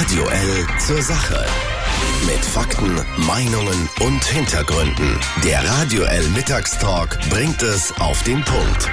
Radio L zur Sache. Mit Fakten, Meinungen und Hintergründen. Der Radio L Mittagstalk bringt es auf den Punkt.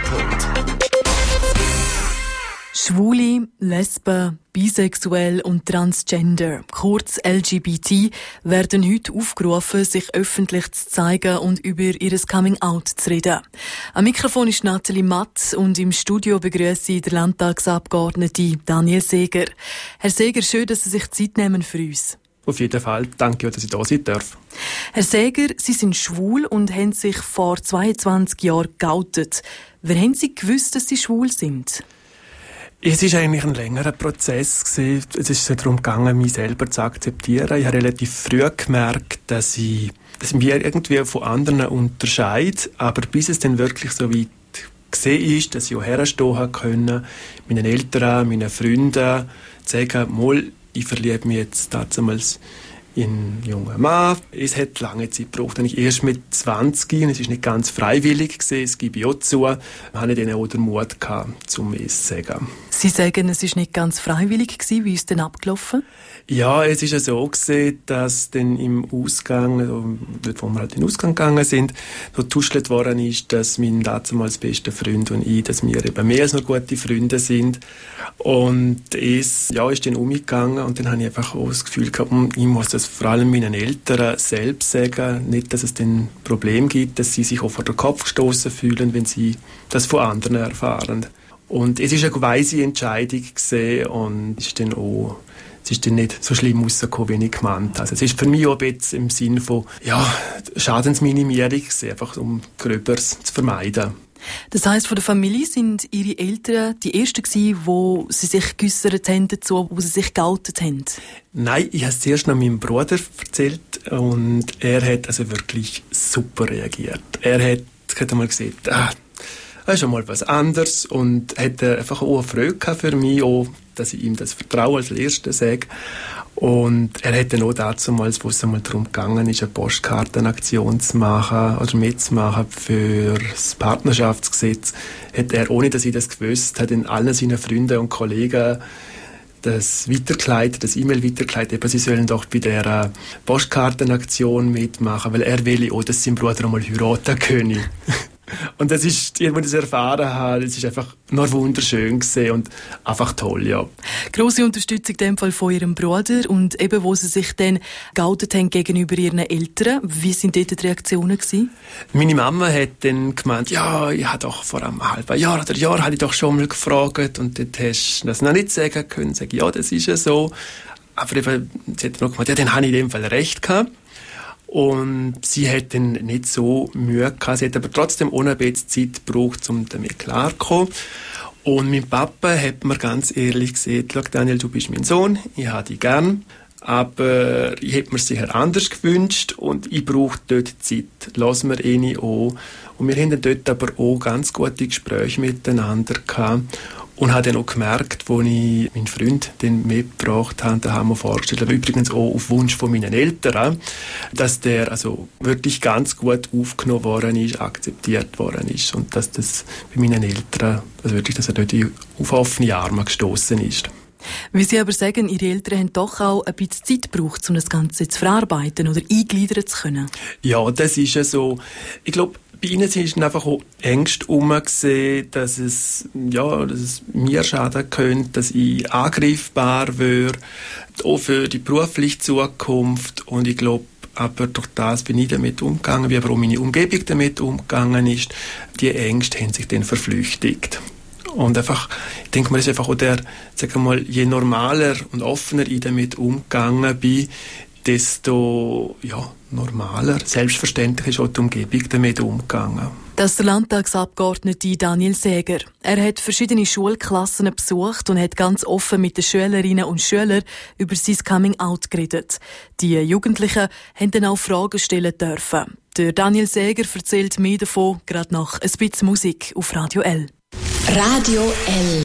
Schwule, Lesben, Bisexuell und Transgender, kurz LGBT, werden heute aufgerufen, sich öffentlich zu zeigen und über ihr Coming-out zu reden. Am Mikrofon ist Nathalie Matt und im Studio begrüße ich den Landtagsabgeordneten Daniel Seeger. Herr Seeger, schön, dass Sie sich Zeit nehmen für uns. Auf jeden Fall. Danke, dass ich da sein darf. Herr Seeger, Sie sind schwul und haben sich vor 22 Jahren geoutet. Wer haben Sie gewusst, dass Sie schwul sind? Es ist eigentlich ein längerer Prozess gewesen. Es ist darum gegangen, mich selber zu akzeptieren. Ich habe relativ früh gemerkt, dass ich mich irgendwie von anderen unterscheide. Aber bis es dann wirklich so weit gesehen ist, dass ich auch herstehen konnte, meinen Eltern, meinen Freunden, sagen, mal, ich verliebe mich jetzt damals in einen jungen Mann. Es hat lange Zeit gebraucht. Ich erst mit 20, und es war nicht ganz freiwillig gewesen, das gebe ich auch zu, habe ich dann auch den Mut gehabt, um es zu sagen. Sie sagen, es war nicht ganz freiwillig gewesen. Wie ist es denn abgelaufen? Ja, es ist ja so gewesen, dass dann im Ausgang, dort wo wir halt in den Ausgang gegangen sind, so getuschelt worden ist, dass mein damals bester Freund und ich, dass wir eben mehr als nur gute Freunde sind. Und es ist dann umgegangen und dann habe ich einfach auch das Gefühl gehabt, ich muss das vor allem meinen Eltern selbst sagen, nicht, dass es dann ein Problem gibt, dass sie sich auch vor den Kopf gestoßen fühlen, wenn sie das von anderen erfahren. Und es ist eine weise Entscheidung gewesen und es ist dann nicht so schlimm rausgekommen, wie ich gemeint habe. Also es ist für mich auch jetzt im Sinne von Schadensminimierung gewesen, einfach um Gröberes zu vermeiden. Das heisst, von der Familie sind Ihre Eltern die Ersten gewesen, wo sie sich geäussert haben dazu, wo sie sich geoutet haben? Nein, ich habe es zuerst noch meinem Bruder erzählt und er hat also wirklich super reagiert. Er hat einmal gesagt, das ist schon mal was anderes und hat einfach auch eine Freude für mich, auch, dass ich ihm das Vertrauen als Erstes sage. Und er hat dann auch damals, wo es einmal darum gegangen ist, eine Postkartenaktion zu machen oder mitzumachen für das Partnerschaftsgesetz, hat er, ohne dass ich das gewusst habe, in allen seinen Freunden und Kollegen das E-Mail weitergeleitet, eben, sie sollen doch bei der Postkartenaktion mitmachen, weil er will auch, dass sein Bruder einmal heiraten könne. Und das ist, als ich das erfahren habe, es ist einfach nur wunderschön gewesen und einfach toll, ja. Grosse Unterstützung in dem Fall von Ihrem Bruder und eben, wo Sie sich dann geoutet haben gegenüber Ihren Eltern. Wie sind dort die Reaktionen gewesen? Meine Mama hat dann gemeint, ja, ich habe doch vor einem halben Jahr oder Jahr habe ich doch schon mal gefragt und dort hast du das noch nicht sagen können. Sag ich, ja, das ist ja so. Aber eben, sie hat noch gemeint, ja, dann habe ich in dem Fall recht gehabt. Und sie hat dann nicht so Mühe gehabt. Sie hat aber trotzdem ohne ein bisschen Zeit gebraucht, um damit klarzukommen. Und mein Papa hat mir ganz ehrlich gesagt, schau Daniel, du bist mein Sohn, ich habe dich gern, aber ich hätte mir sicher anders gewünscht und ich brauche dort Zeit. Lass mir ihn an. Und wir haben dort aber auch ganz gute Gespräche miteinander gehabt. Und habe dann auch gemerkt, als ich meinen Freund dann mitgebracht habe, da haben wir vorgestellt, aber übrigens auch auf Wunsch von meinen Eltern, dass der also wirklich ganz gut aufgenommen worden ist, akzeptiert worden ist und dass das bei meinen Eltern, also wirklich, dass er dort auf offene Arme gestoßen ist. Wie Sie aber sagen, Ihre Eltern haben doch auch ein bisschen Zeit gebraucht, um das Ganze zu verarbeiten oder eingliedern zu können. Ja, das ist ja so. Ich glaube, bei ihnen sind einfach auch Ängste herumgesehen, dass es mir schaden könnte, dass ich angreifbar wäre, auch für die berufliche Zukunft. Und ich glaube, aber durch das bin ich damit umgegangen, wie aber auch meine Umgebung damit umgegangen ist. Die Ängste haben sich dann verflüchtigt. Und einfach, ich denke, man ist einfach auch je normaler und offener ich damit umgegangen bin, desto normaler, selbstverständlich ist auch die Umgebung damit umgegangen. Das ist der Landtagsabgeordnete Daniel Seeger. Er hat verschiedene Schulklassen besucht und hat ganz offen mit den Schülerinnen und Schülern über sein Coming-out geredet. Die Jugendlichen haben dann auch Fragen stellen dürfen. Der Daniel Seeger erzählt mehr davon, gerade nach ein bisschen Musik auf Radio L. Radio L.